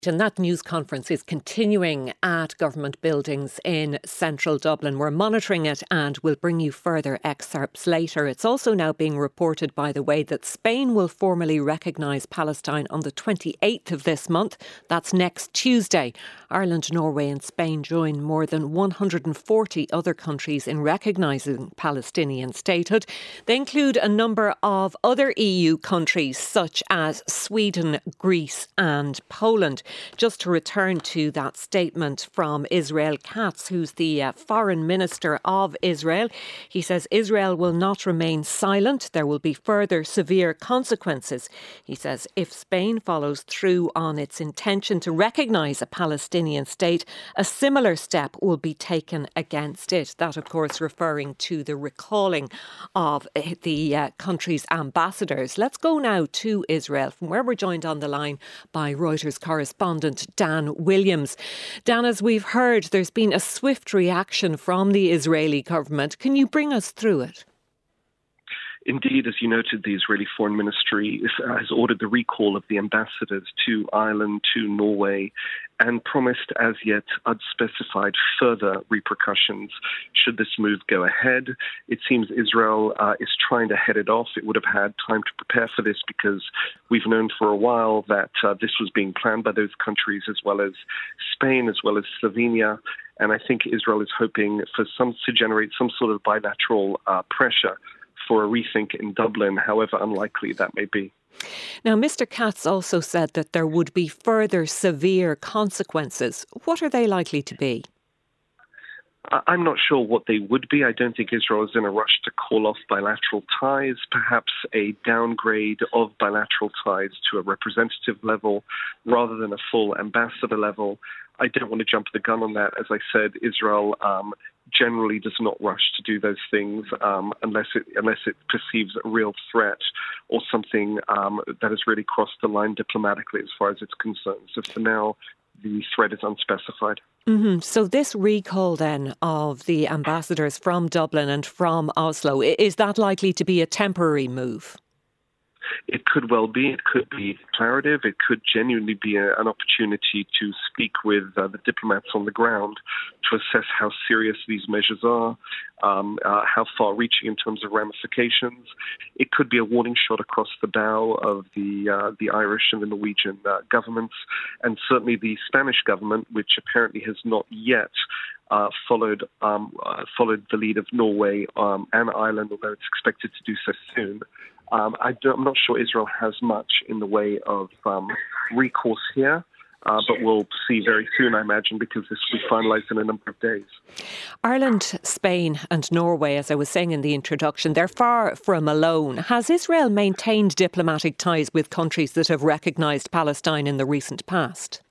And that news conference is continuing at government buildings in central Dublin. We're monitoring it and we'll bring you further excerpts later. It's also now being reported, by the way, that Spain will formally recognise Palestine on the 28th of this month. That's next Tuesday. Ireland, Norway and Spain join more than 140 other countries in recognising Palestinian statehood. They include a number of other EU countries such as Sweden, Greece and Poland. Just to return to that statement from Israel Katz, who's the foreign minister of Israel. He says Israel will not remain silent. There will be further severe consequences. He says if Spain follows through on its intention to recognise a Palestinian state, a similar step will be taken against it. That, of course, referring to the recalling of the country's ambassadors. Let's go now to Israel, from where we're joined on the line by Reuters correspondent Dan Williams. Dan, as we've heard, there's been a swift reaction from the Israeli government. Can you bring us through it? Indeed, as you noted, the Israeli Foreign Ministry has ordered the recall of the ambassadors to Ireland, to Norway, and promised as yet unspecified further repercussions should this move go ahead. It seems Israel is trying to head it off. It would have had time to prepare for this because we've known for a while that this was being planned by those countries as well as Spain, as well as Slovenia. And I think Israel is hoping to generate some sort of bilateral pressure for a rethink in Dublin, however unlikely that may be. Now, Mr. Katz also said that there would be further severe consequences. What are they likely to be? I'm not sure what they would be. I don't think Israel is in a rush to call off bilateral ties, perhaps a downgrade of bilateral ties to a representative level rather than a full ambassador level. I don't want to jump the gun on that. As I said, Israel generally does not rush to do those things unless it perceives a real threat or something that has really crossed the line diplomatically as far as it's concerned. So for now, the threat is unspecified. Mm-hmm. So this recall then of the ambassadors from Dublin and from Oslo, is that likely to be a temporary move? It could well be. It could be declarative. It could genuinely be an opportunity to speak with the diplomats on the ground to assess how serious these measures are, how far-reaching in terms of ramifications. It could be a warning shot across the bow of the Irish and the Norwegian governments, and certainly the Spanish government, which apparently has not yet followed the lead of Norway and Ireland, although it's expected to do so soon. I'm not sure Israel has much in the way of recourse here, but we'll see very soon, I imagine, because this will be finalised in a number of days. Ireland, Spain and Norway, as I was saying in the introduction, they're far from alone. Has Israel maintained diplomatic ties with countries that have recognised Palestine in the recent past?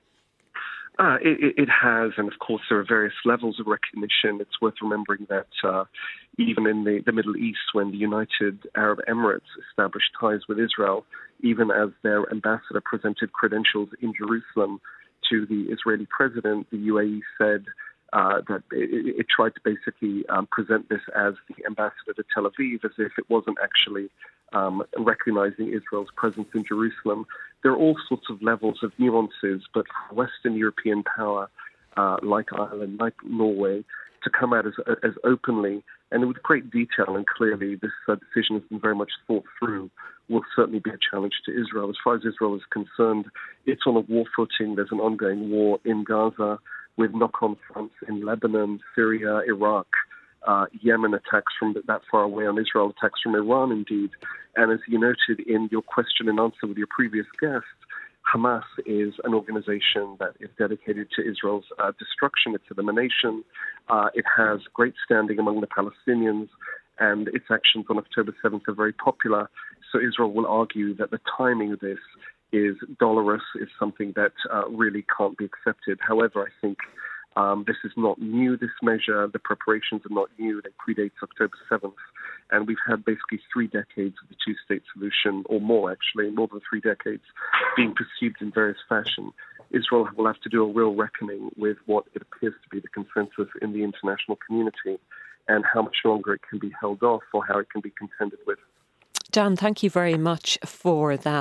It has, and of course there are various levels of recognition. It's worth remembering that even in the Middle East, when the United Arab Emirates established ties with Israel, even as their ambassador presented credentials in Jerusalem to the Israeli president, the UAE said that it tried to basically present this as the ambassador to Tel Aviv, as if it wasn't actually recognizing Israel's presence in Jerusalem. There are all sorts of levels of nuances, but for Western European power like Ireland, like Norway, to come out as openly and with great detail and clearly this decision has been very much thought through, will certainly be a challenge to Israel. As far as Israel is concerned, it's on a war footing. There's an ongoing war in Gaza with knock-on fronts in Lebanon, Syria, Iraq, Yemen, attacks from that far away on Israel, attacks from Iran indeed. And as you noted in your question and answer with your previous guest, Hamas is an organization that is dedicated to Israel's destruction, its elimination. It has great standing among the Palestinians, and its actions on October 7th are very popular. So Israel will argue that the timing of this is dolorous, is something that really can't be accepted. However, I think this is not new, this measure. The preparations are not new. They predate October 7th. And we've had basically 3 decades of the two-state solution, or more actually, more than 3 decades, being pursued in various fashion. Israel will have to do a real reckoning with what it appears to be the consensus in the international community and how much longer it can be held off or how it can be contended with. Dan, thank you very much for that.